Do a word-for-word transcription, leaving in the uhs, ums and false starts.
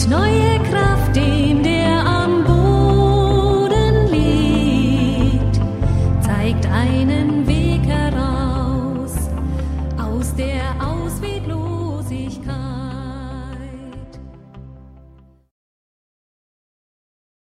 neue Kraft dem, der am Boden liegt, zeigt einen Weg heraus aus der Ausweglosigkeit.